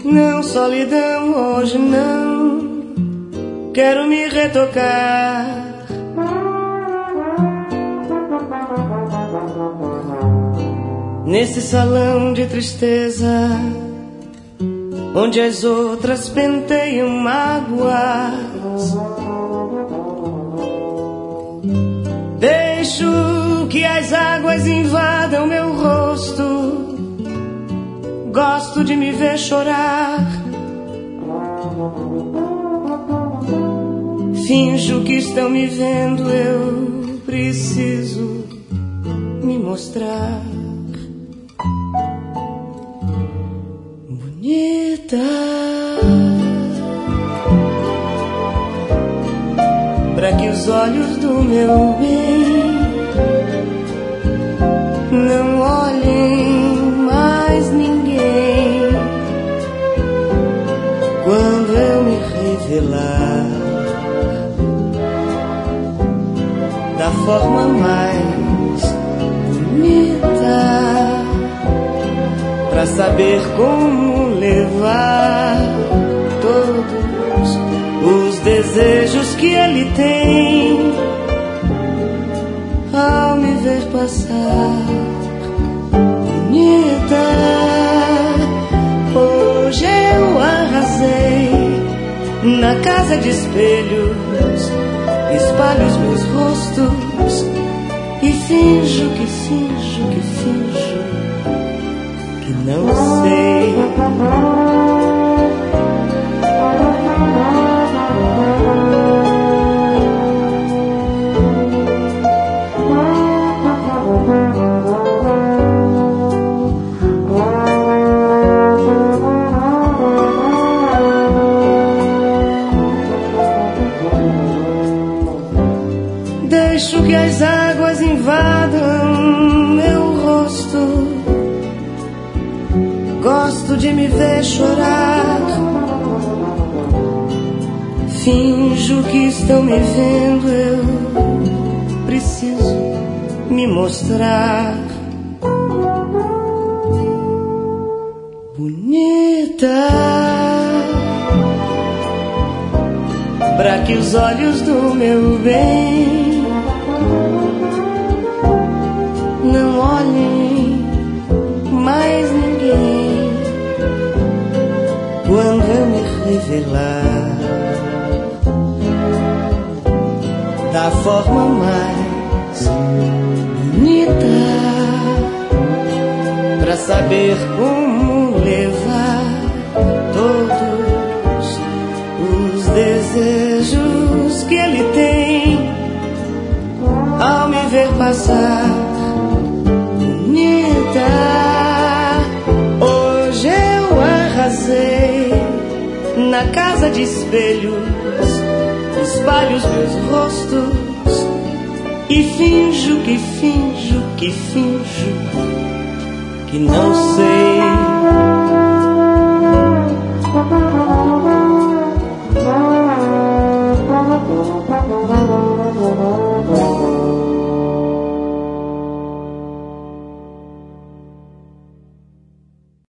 Não, solidão, hoje não quero me retocar. Nesse salão de tristeza, onde as outras penteiam mágoas, deixo que as águas invadam meu rosto. Gosto de me ver chorar. Finjo que estão me vendo, eu preciso me mostrar bonita, pra que os olhos do meu bem não olhem mais ninguém quando eu me revelar da forma mais bonita, pra saber como levar todos os desejos que ele tem ao me ver passar. Bonita, hoje eu arrasei na casa de espelhos, espalho os meus rostos e finjo que não sei. Deixo que as águas invadam meu rosto. Gosto de me ver chorar. Finjo que estão me vendo, eu preciso me mostrar bonita, pra que os olhos do meu bem não olhem mais ninguém quando eu me revelar da forma mais bonita, pra saber como levar todos os desejos que ele tem ao me ver passar. Bonita, hoje eu arrasei na casa de espelhos, espalho os meus rostos e finjo que não sei.